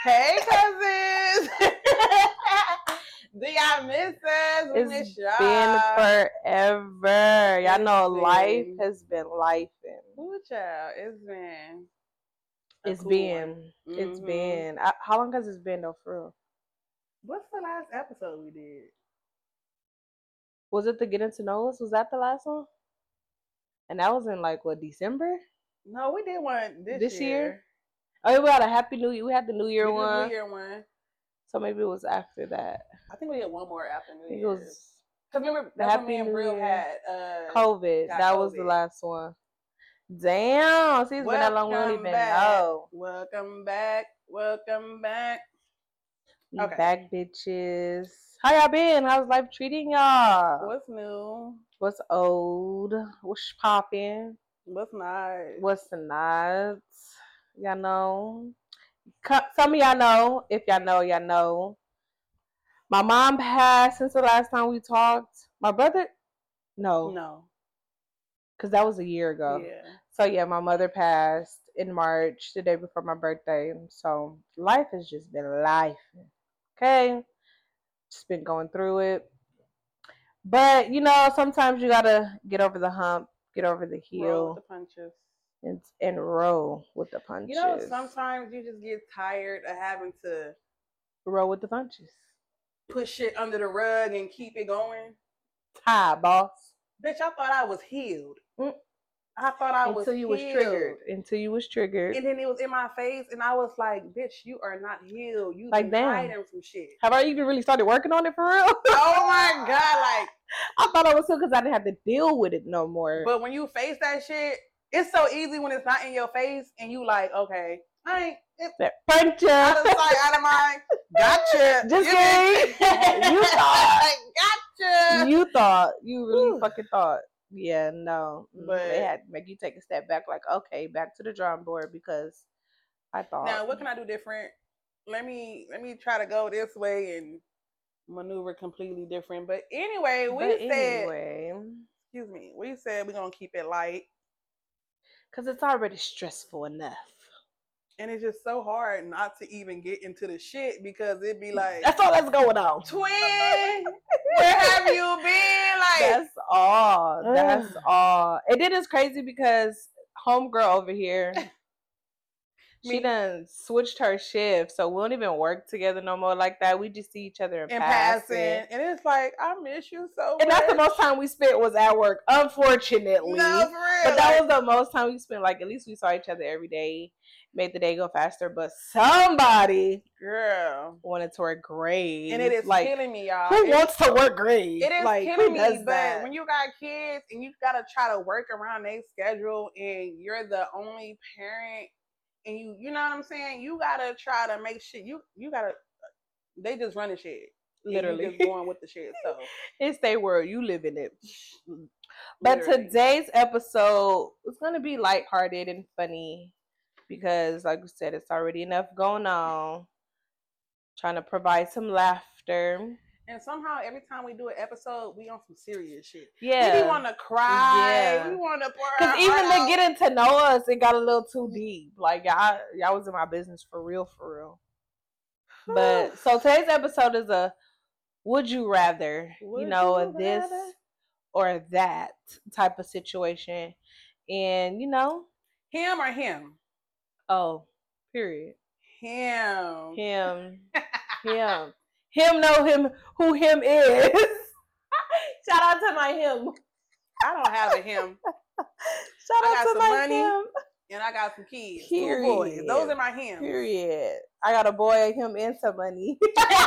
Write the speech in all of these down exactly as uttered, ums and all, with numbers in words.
Hey, cousins. Do y'all miss us? We It's miss y'all. been forever. Y'all It's know been- life has been lifing. Ooh, child. It's been. a It's cool been. one. It's Mhm. been. I, how long has it been though, for real? What's the last episode we did? Was it the Getting to Know Us? Was that the last one? And that was in like what, December No, we did one this, this year? year. Oh, we had a Happy New Year. We had the New We Year did the one. New Year one. So maybe it was after that. I think we did one more after New I think it Year's. was Because remember, the that's when Happy me and New Brill Year. had uh, COVID. got That was the COVID. last one. Damn. See, it's been that long. We don't Welcome even back. know. Welcome back. Welcome back. We Okay. back, bitches. How y'all been? How's life treating y'all? What's new? What's old? What's popping? What's not? What's not? Y'all know. Co- Some of y'all know. If y'all know, y'all know. My mom passed since the last time we talked. My brother, no, No. because that was a year ago. Yeah. So yeah, my mother passed in March, the day before my birthday. So life has just been life. Okay, just been going through it. But you know, sometimes you gotta get over the hump, get over the Roll heel, with the punches. and and roll with the punches. You know, sometimes you just get tired of having to roll with the punches. push shit under the rug and keep it going. Hi, boss. Bitch, I thought I was healed. Mm. I thought I was Until you was healed. triggered. Until you was triggered. And then it was in my face, and I was like, bitch, you are not healed. You Like, been damn. hiding from shit. Have I even really started working on it for real? Oh my God, like, I thought I was so because I didn't have to deal with it no more. but when you face that shit, it's so easy when it's not in your face, and you like, okay, I ain't. It, that punch ya. out of sight, out of mind. Gotcha. Just you kidding. You thought. Gotcha. You thought. You really Whew. fucking thought. Yeah, no. But they had to make you take a step back, like, okay, back to the drawing board, because I thought. Now, what can I do different? Let me let me try to go this way and maneuver completely different. But anyway, we but said, anyway, excuse me, we said we're gonna keep it light because it's already stressful enough. And it's just so hard not to even get into the shit because it'd be like, that's all that's going on. Twin, where have you been? Like, that's all. That's all. And then it's crazy because homegirl over here, she done switched her shift, so we don't even work together no more like that. We just see each other in, in passing. passing. And it's like, I miss you so much. And that's the most time we spent was at work, unfortunately. No, for real. But that like, was the most time we spent. Like, at least we saw each other every day, made the day go faster. But somebody, girl, wanted to work grade. And it is like, killing me, y'all. Who it, wants to work grade? It is like, killing me, but that? when you got kids and you got to try to work around their schedule and you're the only parent and you, you know what I'm saying? You got to try to make shit. You, you got to, they just running shit. Literally. And you just going with the shit. So it's their world. You live in it. But Literally. Today's episode is going to be lighthearted and funny because, like we said, it's already enough going on. Trying to provide some laughter. And somehow every time we do an episode, we on some serious shit. Yeah. We want to cry. Yeah. We want to pour Because our even heart to out. getting to know us, it got a little too deep. Like, y'all, y'all was in my business for real, for real. But, so today's episode is a would you rather, Would you know, you this rather? or that type of situation. And, you know. Him or him? Oh, period. Him. Him. him. Him know him who him is. Shout out to my him. I don't have a him. Shout I out got to some my money him. And I got some kids. Period. Two boys. Those are my him. Period. I got a boy, him, and some money.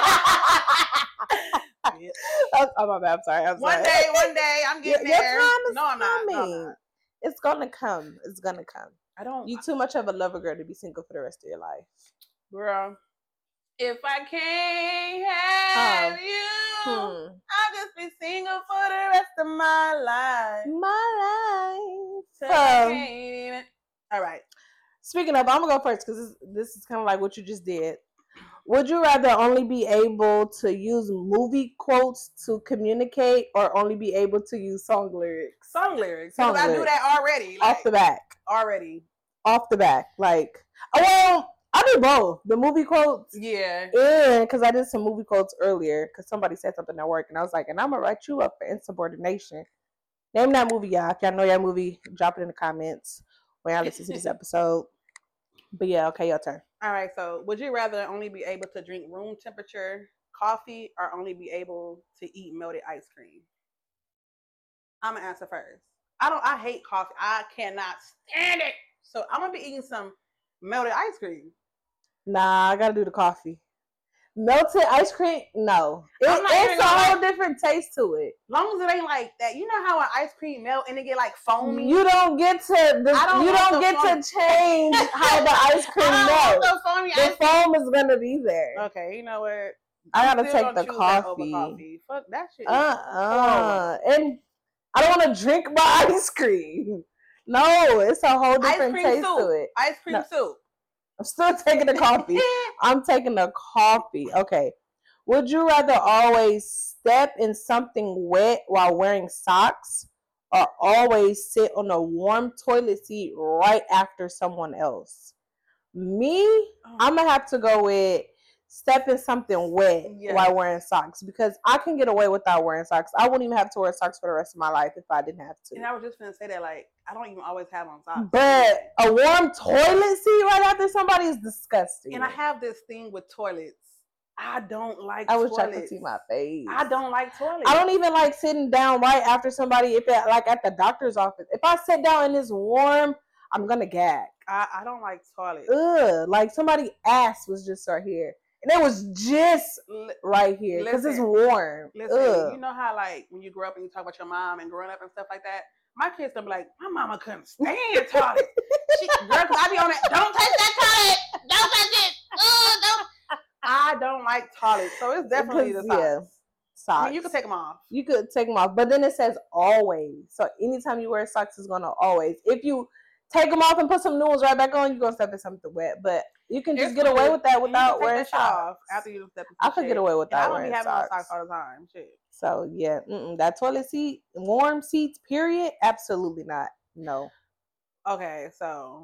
Oh my bad. I'm sorry. I'm one sorry. day, one day, I'm getting your, there. Your time is no, I'm not. coming. No, I'm not. It's gonna come. It's gonna come. I don't. You too much of a lover girl to be single for the rest of your life, girl. If I can't have oh. you, hmm. I'll just be single for the rest of my life. My life. So I can't even... All right. Speaking of, I'm gonna go first because this, this is kind of like what you just did. Would you rather only be able to use movie quotes to communicate or only be able to use song lyrics? Song lyrics. Song lyrics. I do that already. Like, off the back. Already. Off the back. Like, well, I Probably both. The movie quotes. Yeah. And because I did some movie quotes earlier because somebody said something at work and I was like, and I'm going to write you up for insubordination. Name that movie, y'all. If y'all know that movie, drop it in the comments when y'all listen to this episode. But yeah, okay, your turn. All right, so would you rather only be able to drink room temperature coffee or only be able to eat melted ice cream? I'm gonna answer first. I don't. I hate coffee. I cannot stand it. So I'm gonna be eating some melted ice cream. Nah, I gotta do the coffee. Melted ice cream? No. It, it's a whole like, different taste to it. Long as it ain't like that. You know how an ice cream melt and it get like foamy? You don't get to the, don't you don't get foam. to change how the ice cream melts. The, foamy the ice foam cream. is gonna be there. Okay, you know what? I gotta take the coffee. That coffee. Fuck that shit. Uh-uh. And I don't wanna drink my ice cream. No, it's a whole different taste soup. to it. Ice cream no. soup. I'm still taking the coffee. I'm taking the coffee. Okay. Would you rather always step in something wet while wearing socks or always sit on a warm toilet seat right after someone else? Me, oh. I'm going to have to go with step in something wet yes. while wearing socks because I can get away without wearing socks. I wouldn't even have to wear socks for the rest of my life if I didn't have to. And I was just going to say that, like, I don't even always have on socks. But a warm toilet seat right after somebody is disgusting. And I have this thing with toilets. I don't like I toilets. wish I could see my face. I don't like toilets. I don't even like sitting down right after somebody, if it, like at the doctor's office. If I sit down and it's warm, I'm going to gag. I, I don't like toilets. Ugh. Like somebody's ass was just right here. And it was just right here because it's warm. Listen, Ugh. You know how like when you grow up and you talk about your mom and growing up and stuff like that? My kids gonna be like, my mama couldn't stand toilet. She, girl, cause I be on it. Don't touch that toilet. Don't touch it. Oh, don't. I don't like toilets, so it's definitely the socks. Yeah, socks. I mean, you can take them off. You could take them off, but then it says always. So anytime you wear socks, it's gonna always. If you take them off and put some new ones right back on, you're gonna step in something wet. But you can just it's get away with that without wearing socks. Off after you step in I could get away without and wearing socks. I don't be having socks. socks all the time. Shit. So yeah, mm-mm. That toilet seat, warm seats, period, absolutely not. No. Okay, so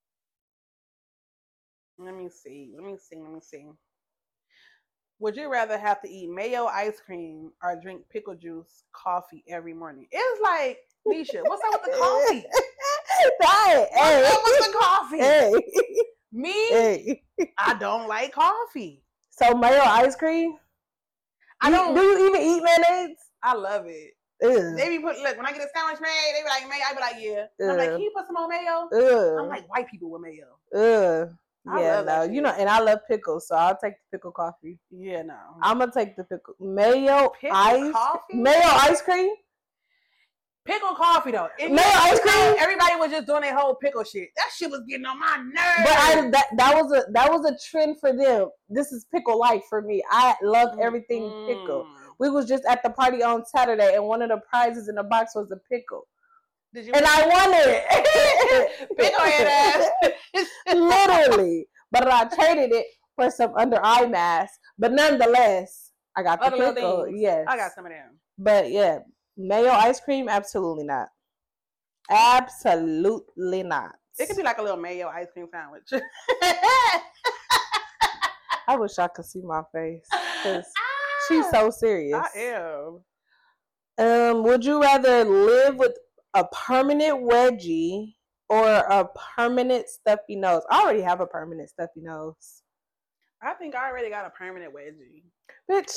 let me see. Let me see. Let me see. Would you rather have to eat mayo ice cream or drink pickle juice coffee every morning? It's like, Nisha, what's up with the coffee? Hey, what's up with the coffee? Hey. Me, hey. I don't like coffee. So mayo ice cream? I don't. Do you even eat mayonnaise? I love it. Ew. They be put look when I get a sandwich made, they be like mayo. I be like yeah. And I'm like, can you put some more mayo? Ew. I'm like white people with mayo. Ugh. Yeah, no, you know, and I love pickles, so I'll take the pickle coffee. Yeah, no, I'm gonna take the pickle mayo pickle ice coffee? mayo ice cream. Pickle coffee though. Mayo ice cream. Everybody was just doing their whole pickle shit. That shit was getting on my nerves. But I, that that was a that was a trend for them. This is pickle life for me. I love everything mm-hmm. pickle. We was just at the party on Saturday, and one of the prizes in the box was a pickle. Did you and I won it. Pickle head ass. Literally. But I traded it for some under eye mask. But nonetheless, I got the Other pickle. Yes. I got some of them. But yeah, mayo ice cream, absolutely not. Absolutely not. It could be like a little mayo ice cream sandwich. I wish I could see my face. Because she's so serious. I am. Um, would you rather live with a permanent wedgie or a permanent stuffy nose? I already have a permanent stuffy nose. I think I already got a permanent wedgie. Bitch.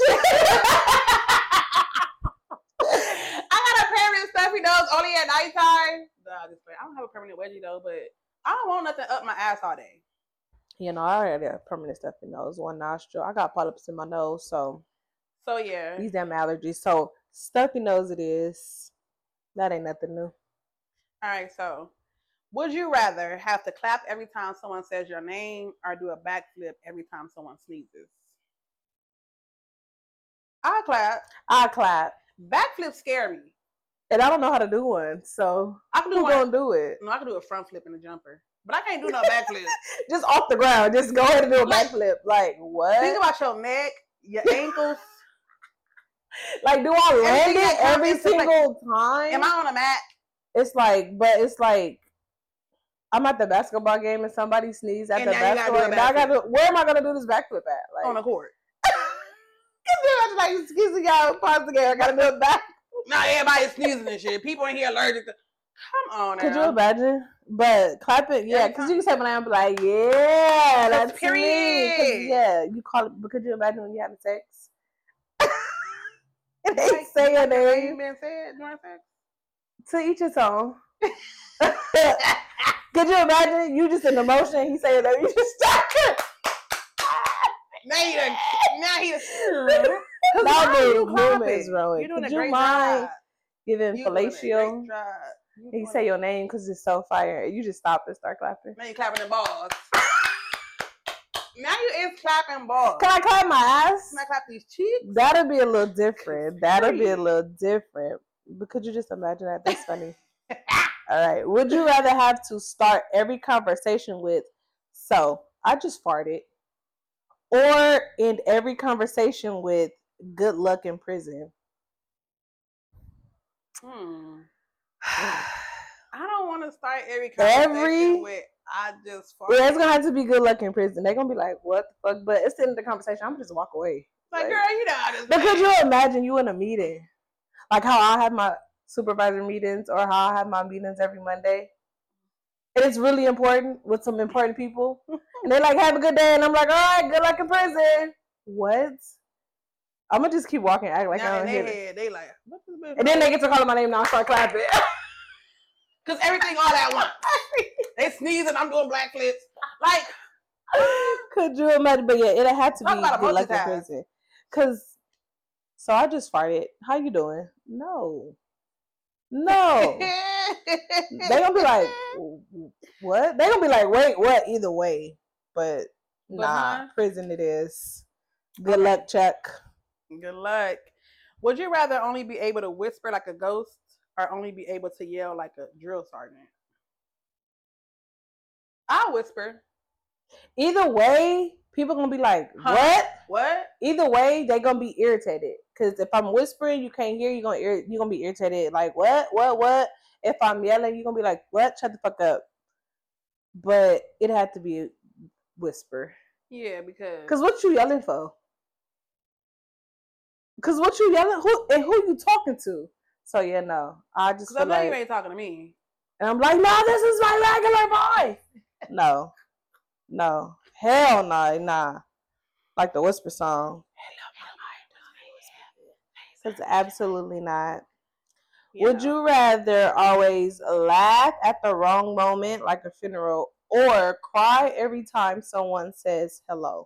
I got a permanent stuffy nose only at nighttime. Nah, just I don't have a permanent wedgie though, but I don't want nothing up my ass all day. You know, I already have a permanent stuffy nose, one nostril. I got polyps in my nose, so. So yeah. These damn allergies. So stuffy nose it is. That ain't nothing new. All right, so would you rather have to clap every time someone says your name or do a backflip every time someone sneezes? I clap. I clap. Backflips scare me. And I don't know how to do one, so I can do who one. gonna do it? No, I can do a front flip and a jumper. But I can't do no backflip. Just off the ground. Just go ahead and do a like, backflip. Like, what? Think about your neck, your ankles. Like, do I land it every single like, time? Am I on a mat? It's like, but it's like, I'm at the basketball game and somebody sneezes at And the now you gotta do basketball a game. Now I backflip. gotta, where am I gonna do this backflip at? Like, On the court. Can you imagine, like, excuse me, y'all, pause the game. I gotta do it back. Now everybody's sneezing and shit. People in here allergic to. Come on now. Could you imagine? But clapping, yeah, because you can say my name and be like, yeah, that's period. me. 'Cause, yeah, you call it, but could you imagine when you having sex? And they Like, say your name name. been said during sex? To each his own. Could you imagine? You just in emotion, he say your name, you just start. Now he done, now he done. Now the the room is ruined. You're doing Could a you great mind job. giving You doing a fellatio? great job. You He doing say it. your name because it's so fire. You just stop and start clapping. Now you clapping the balls. Now you is clapping balls. Can I clap my ass? Can I clap these cheeks? That'll be a little different. That'll be a Period. little different. But could you just imagine that? That's funny. All right. Would you rather have to start every conversation with, so I just farted, or end every conversation with, good luck in prison? Hmm. I don't want to start every conversation Every- with I just farted. Yeah, it's gonna have to be good luck in prison. They're gonna be like, what the fuck? But it's the end of the conversation. I'm gonna just walk away. Like, Like, girl, you know how this but could goes. you imagine you in a meeting? Like how I have my supervisor meetings or how I have my meetings every Monday. And it's really important with some important people. And they're like, have a good day. And I'm like, all right, good luck in prison. What? I'm gonna just keep walking, act like Now I in don't their hear it. head, they like, what's this bitch? And then they get to calling my name now and start clapping. Because everything all at once. They sneezing, I'm doing black flips. Like, Could you imagine? But yeah, it had to Talk be about a good luck in multitask. prison. Cause so I just farted. How you doing? No. No. They gonna be like, what? They gonna be like, wait, what? Either way. But, But nah, huh? prison it is. Good Okay. luck, Chuck. Good luck. Would you rather only be able to whisper like a ghost or only be able to yell like a drill sergeant? I'll whisper. Either way, people gonna be like, Huh? what? What? Either way, they gonna be irritated. Cause if I'm whispering, you can't hear. You gonna ir- you gonna be irritated. Like what? What? What? If I'm yelling, you gonna be like, what? Shut the fuck up. But it had to be a whisper. Yeah, because Cause what you yelling for? Cause what you yelling? Who and who you talking to? So yeah, no. I just I feel know like, you ain't talking to me. and I'm like, no, this is my regular boy. No, no, hell no, nah. Like the whisper song. Cause absolutely not. You Would know. you rather always laugh at the wrong moment, like a funeral, or cry every time someone says hello?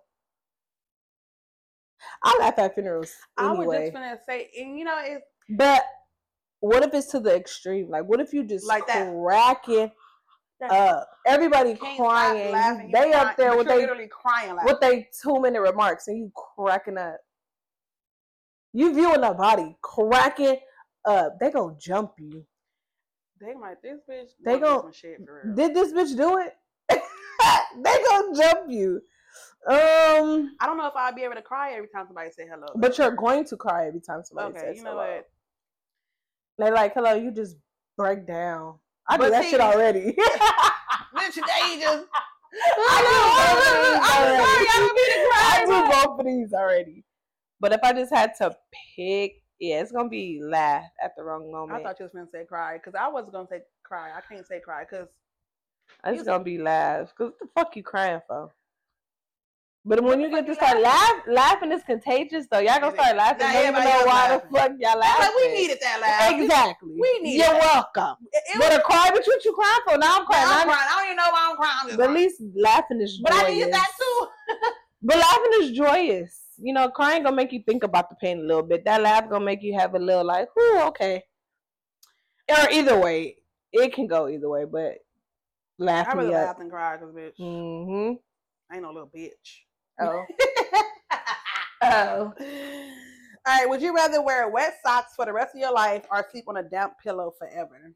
I laugh at funerals I was anyway. just gonna say, and you know, it's But what if it's to the extreme? Like, what if you just Like that. cracking up? Everybody can't crying. stop laughing. You, they you up there crying, with but you're they literally crying laughing. with they two minute remarks, and you cracking up. You viewing the body cracking up. They gonna jump you. They might this bitch. They going gon- through some shit for real. Did this bitch do it? They gonna jump you. Um, I don't know if I'd be able to cry every time somebody say hello. though. but you're going to cry every time somebody okay, says you know hello. what? They like hello. You just break down. I But do that see- shit already. Bitch, today you just. I do both of these I'm already. sorry, I don't mean to cry, I do both of these already. But if I just had to pick, yeah, it's gonna be laugh at the wrong I moment. thought you was gonna say cry because I wasn't gonna say cry. I can't say cry because It's you- gonna be laugh. Cause what the fuck you crying for? But when What you the get fuck to you start laugh, laughing is contagious though. Y'all gonna It start is. laughing. Now Don't even everybody know else why laughing. the fuck y'all laughing. like we needed that laugh. Exactly. We needed You're that. welcome. It, it But was, a cry, but what you crying for? Now I'm I'm crying. crying. Now I don't even know why I'm crying. I'm just But at crying. least laughing is But joyous. I needed that too. But laughing is joyous. You know, crying gonna make you think about the pain a little bit. That laugh gonna make you have a little like, whoo, okay. Or either way, it can go either way. But laugh I me rather up. laugh than cry because bitch, Mm-hmm. I ain't no little bitch. Oh. Oh. All right. Would you rather wear wet socks for the rest of your life or sleep on a damp pillow forever?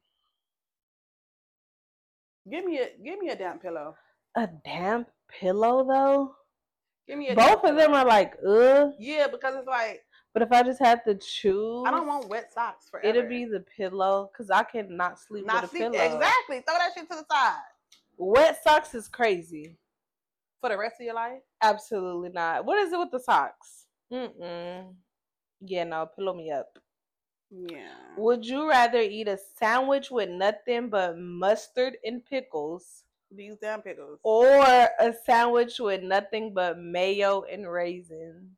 Give me a give me a damp pillow. A damp pillow though. Give me a Both damp of them pillow. are like, ugh. Yeah, because it's like But if I just had to choose, I don't want wet socks forever. it'd be the pillow because I cannot sleep not with a sleep pillow. exactly. Throw that shit to the side. Wet socks is crazy. For the rest of your life? Absolutely not. What is it with the socks? Mm-mm. Yeah, no, pillow me up. Yeah. Would you rather eat a sandwich with nothing but mustard and pickles? These damn pickles. Or a sandwich with nothing but mayo and raisins?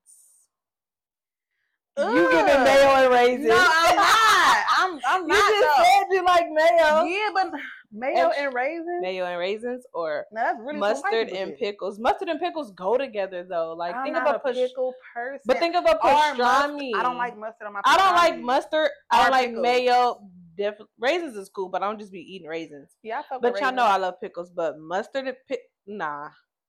Ugh. You giving mayo and raisins? No, I'm not. I'm I'm not. You just though. said you like mayo. Yeah, but mayo And- and raisins. Mayo and raisins, or No, that's really mustard and pickles. Mustard and pickles go together though. Like I'm think not of a, a push- pickle person. But think of a pastrami. I don't like mustard on my. I don't like pastrami. mustard. I don't Or like pickles. mayo. Def- raisins is cool, but I don't just be eating raisins. Yeah, I fuck But with y'all raisins. know I love pickles. But mustard and pick, nah.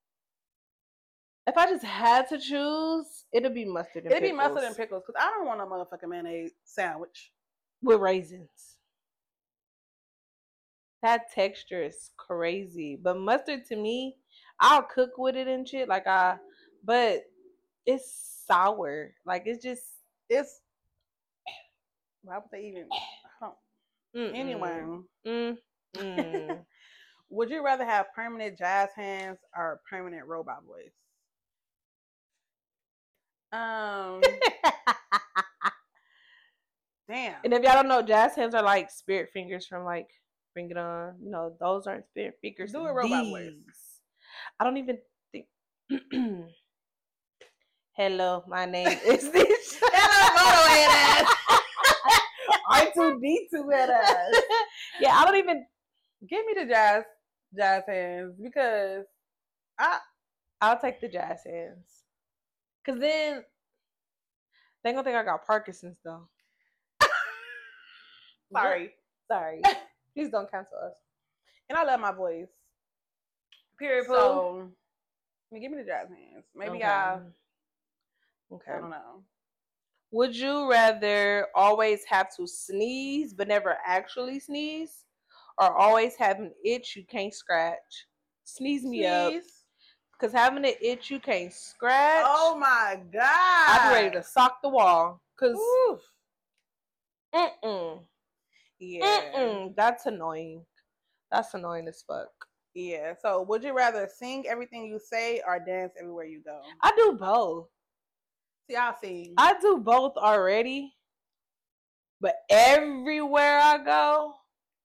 If I just had to choose, it'd be mustard and It'd pickles. be mustard and pickles because I don't want a motherfucking mayonnaise sandwich with raisins. That texture is crazy. But mustard to me, I'll cook with it and shit. Like I, but it's sour. Like it's just it's. Why would they even? I don't. mm-mm. Anyway, mm, mm. Would you rather have permanent jazz hands or permanent robot voice? Um. Damn. And if y'all don't know, jazz hands are like spirit fingers from like Bring It On. You know, those aren't spirit fingers. Do a robot These. voice. I don't even think. Hello, my name is this. Hello, photo head ass. R two D two head ass. Yeah, I don't even. Give me the jazz jazz hands because I I'll take the jazz hands. Cause then they gonna think I got Parkinson's though. sorry. Sorry. Please don't cancel us. And I love my voice. Period. So, I mean, give me the jazz hands. Maybe okay. I. Okay. I don't know. Would you rather always have to sneeze but never actually sneeze, or always have an itch you can't scratch? Sneeze me Sneeze. up. Cause having an itch you can't scratch. Oh my god! I'd be ready to sock the wall. Cause. Oof. Mm-mm. Yeah. Mm-mm. That's annoying. That's annoying as fuck. Yeah. So, would you rather sing everything you say or dance everywhere you go? I do both. See, I'll sing. I do both already. But everywhere I go,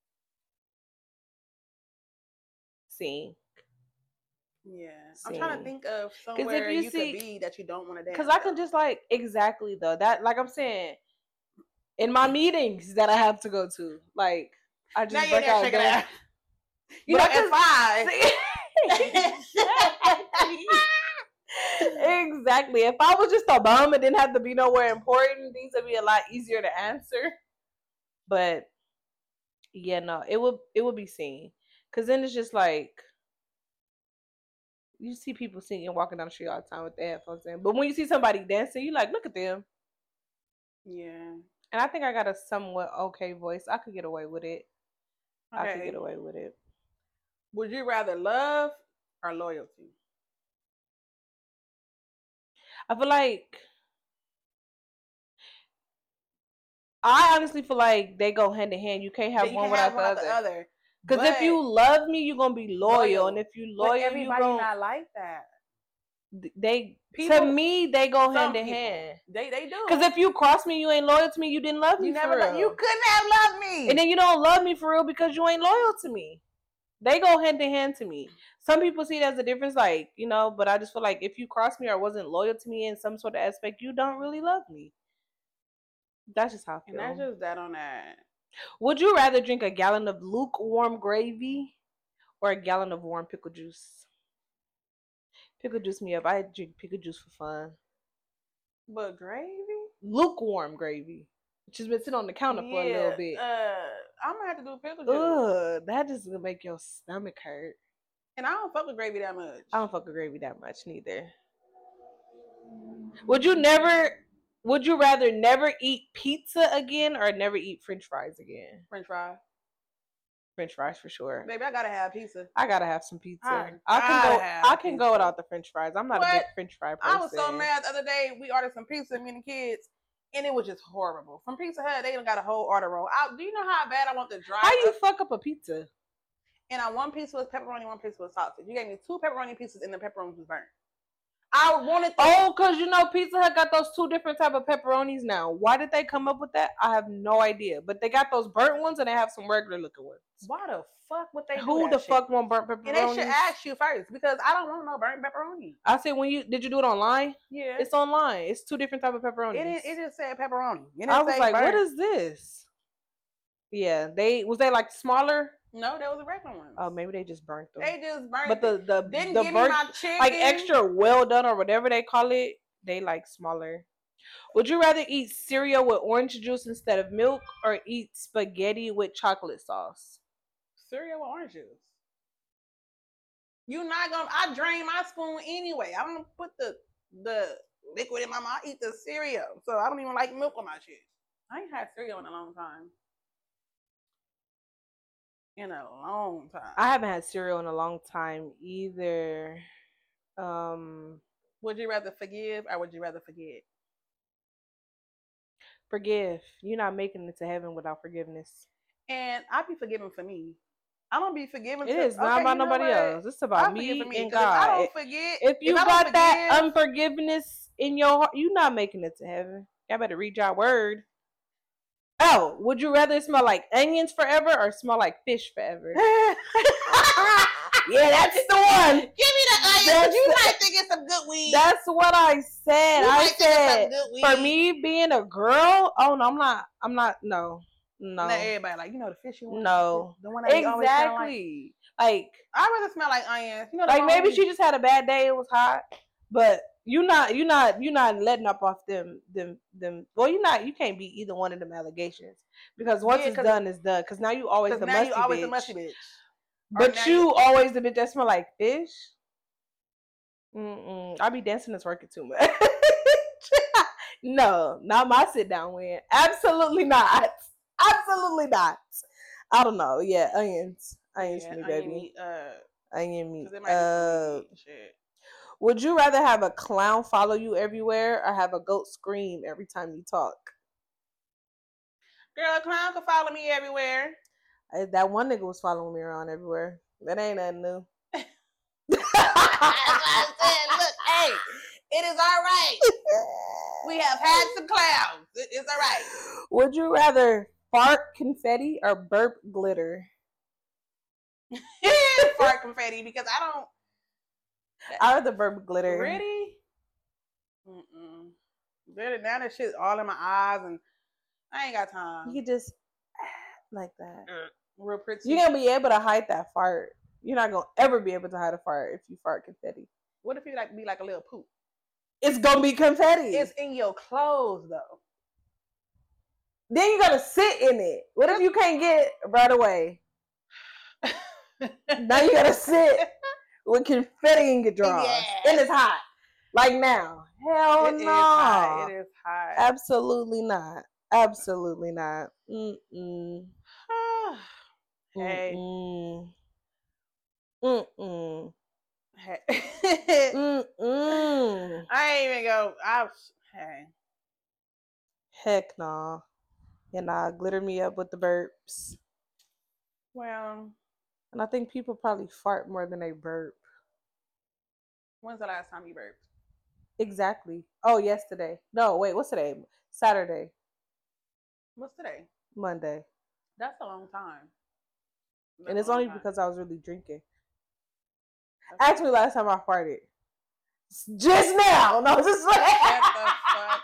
sing. Yeah. Sing. I'm trying to think of somewhere you, you see, could be that you don't want to dance. Because I can just like, exactly though. That, like I'm saying, in my meetings that I have to go to, like, I just now break you're out shaking dance. You know, it's five. Exactly. If I was just a bum and didn't have to be nowhere important, these would be a lot easier to answer. But yeah, no, it would it would be seen. Cause then it's just like you see people singing, walking down the street all the time with their headphones in. But when you see somebody dancing, you like, look at them. Yeah. And I think I got a somewhat okay voice. I could get away with it. Okay. I could get away with it. Would you rather love or loyalty? I feel like I honestly feel like they go hand in hand. You can't have you one can't without have the one other. other. Because if you love me, you're gonna be loyal, loyal. and if you loyal, but everybody you gonna not like that. They people, to me they go hand in people, hand. They they do. Because if you cross me, you ain't loyal to me. You didn't love me. You for never. real. Lo- you couldn't have loved me. And then you don't love me for real because you ain't loyal to me. They go hand in hand to me. Some people see it as a difference, like, you know, but I just feel like if you cross me or wasn't loyal to me in some sort of aspect, you don't really love me. That's just how I feel. And that's just that on that. Would you rather drink a gallon of lukewarm gravy or a gallon of warm pickle juice? Pickle juice me up. I drink pickle juice for fun. But gravy? Lukewarm gravy. Just been sitting on the counter yeah, for a little bit. Uh, I'm gonna have to do pickle juice. Ugh, that just gonna make your stomach hurt. And I don't fuck with gravy that much. I don't fuck with gravy that much neither. Would you never? Would you rather never eat pizza again or never eat French fries again? French fries. French fries for sure. Baby, I gotta have pizza. I gotta have some pizza. I, I can go. I can pizza. go without the French fries. I'm not what? a big French fry person. I was so mad the other day. We ordered some pizza, me and the kids, and it was just horrible. From Pizza Hut, they got a whole order roll. I, do you know how bad I want to drive? How you fuck up a pizza? and on one piece was pepperoni, one piece was sausage. You gave me two pepperoni pieces, and the pepperoni was burnt. I wanted. The- oh, cause you know Pizza Hut got those two different type of pepperonis now. Why did they come up with that? I have no idea. But they got those burnt ones, and they have some regular looking ones. Why the fuck would they do Who that the shit? fuck want burnt pepperoni? And they should ask you first because I don't want no burnt pepperoni. I said, when you did you do it online? Yeah, it's online. It's two different type of pepperonis. It it just said pepperoni. It I was like, burnt. what is this? Yeah, they was they like smaller. No, that was a regular one. Oh, maybe they just burnt them. They just burnt. But the the didn't the give burnt, me my chicken. like extra well done or whatever they call it. They like smaller. Would you rather eat cereal with orange juice instead of milk, or eat spaghetti with chocolate sauce? Cereal with orange juice. You're not gonna. I drain my spoon anyway. I don't put the the liquid in my mouth. I eat the cereal, so I don't even like milk on my shit. I ain't had cereal in a long time. In a long time. I haven't had cereal in a long time either. Um, would you rather forgive or would you rather forget? Forgive. You're not making it to heaven without forgiveness. And I'll be forgiven for me. I'm gonna be forgiven. It to, is not okay, about you know nobody what? else. It's about I'll me, me and God. If I don't forget. If you if got forgive, that unforgiveness in your heart, you're not making it to heaven. Y'all better read your word. Oh, would you rather smell like onions forever or smell like fish forever? Yeah, that's the one. Give me the onions. You the, might think it's some good weed. That's what I said. You I said for me being a girl. Oh no, I'm not. I'm not. No, no. Not everybody like you know the fish you want. No, the one that exactly. Like, like I rather smell like onions. You know, like maybe she just had a bad day. It was hot, but you not. You not. You not letting up off them. Them. Them. Well, you not. You can't be either one of them allegations because once yeah, it's done, it's done. Because now you always the now musty you always bitch. the musty bitch. But you, you always the bitch that smell like fish. Mm-mm. I be dancing and twerking too much. No, not my sit down win. Absolutely not. Absolutely not. I don't know. Yeah, onions. Onions yeah, for me, onion baby. Meat, uh, onion meat. Uh, shit. Would you rather have a clown follow you everywhere or have a goat scream every time you talk? Girl, a clown can follow me everywhere. I, that one nigga was following me around everywhere. That ain't nothing new. That's what I said. Look, hey, it is all right. We have had some clowns. It, it's all right. Would you rather fart confetti or burp glitter? Fart confetti because I don't. I rather burp glitter. Really? Mm-mm. Glitter, now that shit's all in my eyes and I ain't got time. You just like that. Mm. Real pretty. You're gonna be able to hide that fart. You're not gonna ever be able to hide a fart if you fart confetti. What if you like be like a little poop? It's gonna be confetti. It's in your clothes though. Then you gotta sit in it. What if you can't get right away? Now you gotta sit with confetti in your drawers. Yes. And it's hot. Like now. Hell it no. Is hot. It is hot. Absolutely not. Absolutely not. Mm-mm. Hey. Mm-mm. Mm-mm. Hey. Mm-mm. I ain't even go. I was, hey. Heck no. Nah. And nah, glitter me up with the burps. Well. And I think people probably fart more than they burp. When's the last time you burped? Exactly. Oh, yesterday. No, wait, what's today? Saturday. What's today? Monday. That's a long time. That's and it's only time. Because I was really drinking. That's Ask me last time I farted. Just now. No, just like Shut the fuck up.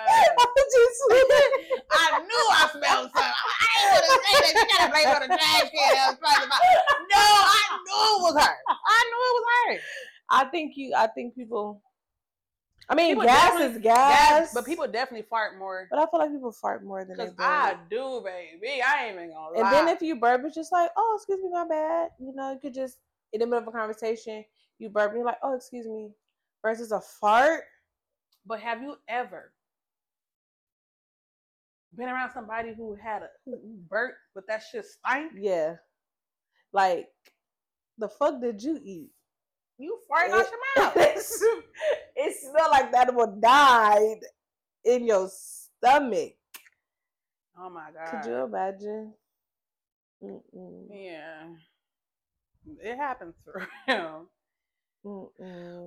I knew I smelled something. I ain't want to say that. You gotta blame on the trash can I was talking about. No, I knew it was her. I knew it was her. I think you. I think people. I mean, people gas is gas, gas, but people definitely fart more. But I feel like people fart more than they burp. I do, baby. I ain't even gonna lie. And then if you burp, it's just like, oh, excuse me, my bad. You know, you could just in the middle of a conversation, you burp, and you're like, oh, excuse me, versus a fart. But have you ever been around somebody who had a who burped, but that shit stank? Yeah. Like, the fuck did you eat? You farted out your mouth. It smelled like that one died in your stomach. Oh my god! Could you imagine? Mm-mm. Yeah. It happens for real. Mm-mm.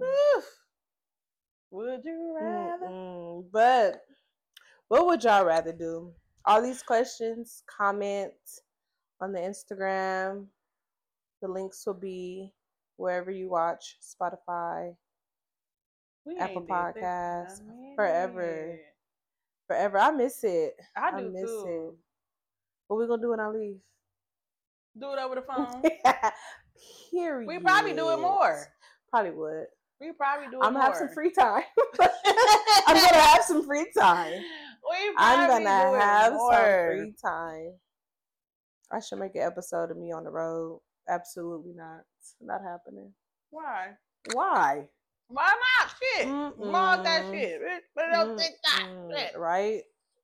Would you rather? Mm-mm. But what would y'all rather do? All these questions, comment on the Instagram. The links will be wherever you watch, Spotify, We Apple ain't did this Podcasts, in a minute. forever. Forever. I miss it. I I do miss too. it. What we gonna do when I leave? Do it over the phone. Period. We probably do it more. Probably would. We probably do it I'm more. gonna have some free time. I'm gonna have some free time. We I'm probably gonna do it have more. some free time. I should make an episode of me on the road. Absolutely not. Not happening. Why? Why? Why not? Shit. Mm-mm. Log that shit. But don't think that shit. Right?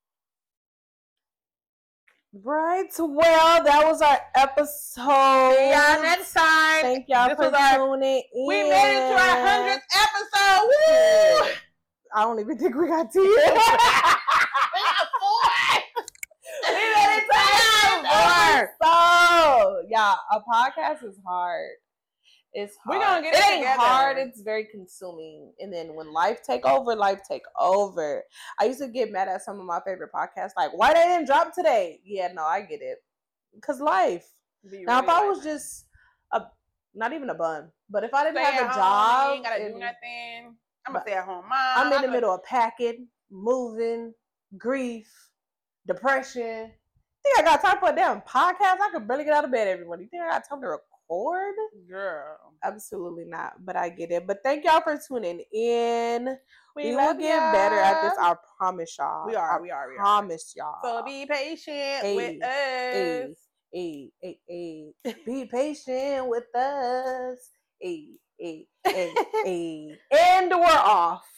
Right. Well, that was our episode. See y'all next time. Thank y'all This for was our- tuning in. We made it to our hundredth episode. Woo! I don't even think we got ten. We got four. We made it to our hundredth So, y'all, a podcast is hard. It's hard. We're gonna get it it ain't together. hard. It's very consuming. And then when life take over, life take over. I used to get mad at some of my favorite podcasts, like, why they didn't drop today? Yeah, no, I get it. Cause life. Be Now, really if I like was that. just a, not even a bun, but if I didn't Stay have at a home, job, you ain't gotta and do nothing. I'm a but stay at home mom. I'm in the a- middle of packing, moving, grief, depression. You think I got time for a damn podcast? I could barely get out of bed every morning. You think I got time to record? Girl. Absolutely not. But I get it. But thank y'all for tuning in. We, We, love will get y'all. better at this. I promise y'all. We are, I we are, we are. promise y'all. So be patient Hey, with us. Hey, hey, hey, hey. Be patient with us. Hey, hey, hey, hey. And we're off.